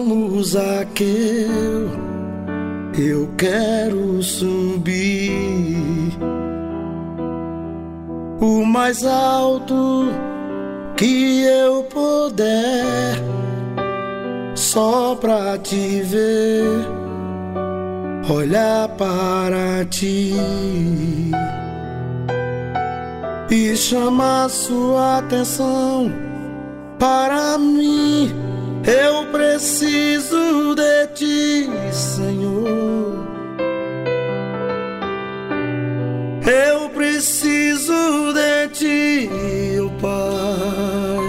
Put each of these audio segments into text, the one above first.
Como Zaqueu, eu quero subir o mais alto que eu puder, só pra te ver, olhar para ti e chamar sua atenção para mim. Eu preciso de ti, Senhor. Eu preciso de ti, oh Pai.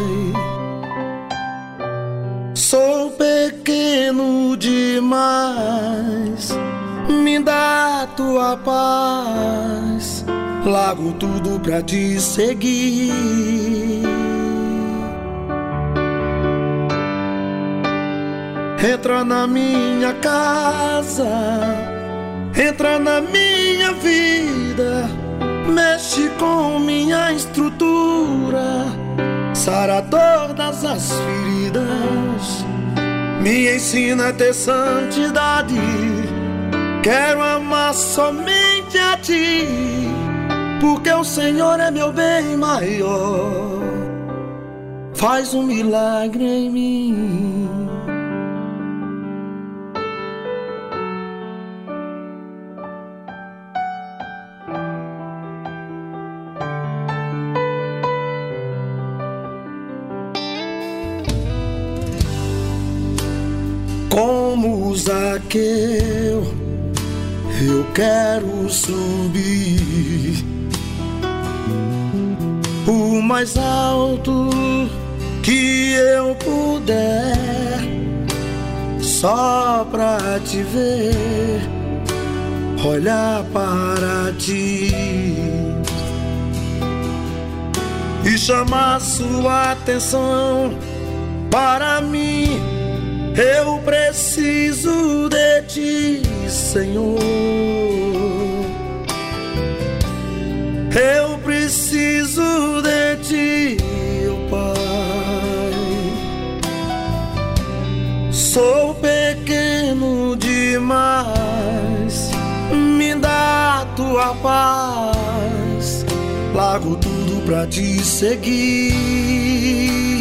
Sou pequeno demais, me dá tua paz, largo tudo pra te seguir. Entra na minha casa, entra na minha vida, mexe com minha estrutura, sara todas as feridas, me ensina a ter santidade. Quero amar somente a ti, porque o Senhor é meu bem maior. Faz um milagre em mim. Como Zaqueu, eu quero subir o mais alto que eu puder, só pra te ver, olhar para ti e chamar sua atenção para mim. Eu preciso de ti, Senhor. Eu preciso de ti, oh Pai. Sou pequeno demais, me dá tua paz, largo tudo pra te seguir.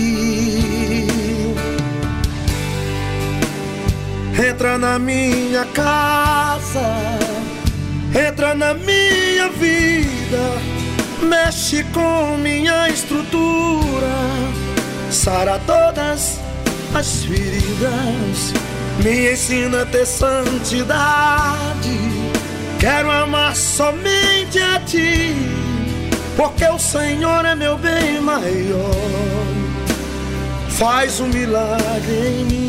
Entra na minha casa, entra na minha vida, mexe com minha estrutura, sara todas as feridas, me ensina a ter santidade. Quero amar somente a ti, porque o Senhor é meu bem maior. Faz um milagre em mim.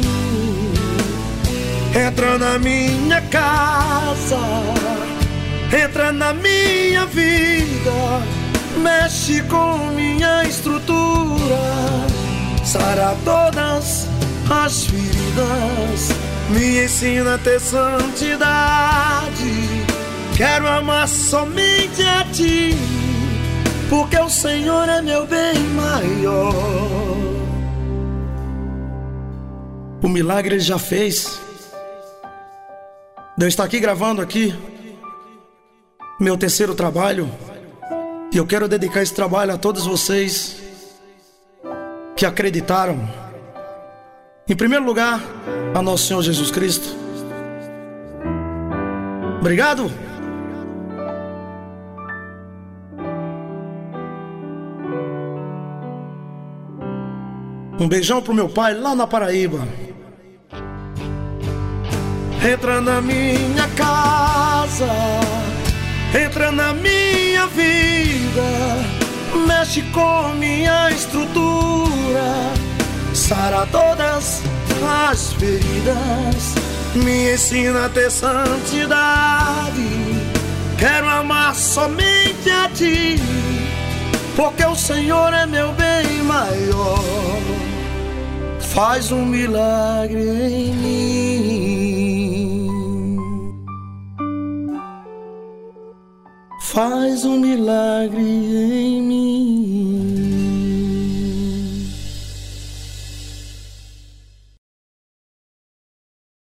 Entra na minha casa, entra na minha vida, mexe com minha estrutura, sara todas as feridas, me ensina a ter santidade. Quero amar somente a ti, porque o Senhor é meu bem maior. O milagre Ele já fez. Deus está aqui gravando aqui meu terceiro trabalho, e eu quero dedicar esse trabalho a todos vocês que acreditaram, em primeiro lugar, a nosso Senhor Jesus Cristo. Obrigado. Um beijão pro meu pai lá na Paraíba. Entra na minha casa, entra na minha vida, mexe com minha estrutura, sara todas as feridas, me ensina a ter santidade. Quero amar somente a ti, porque o Senhor é meu bem maior. Faz um milagre em mim. Faz um milagre em mim.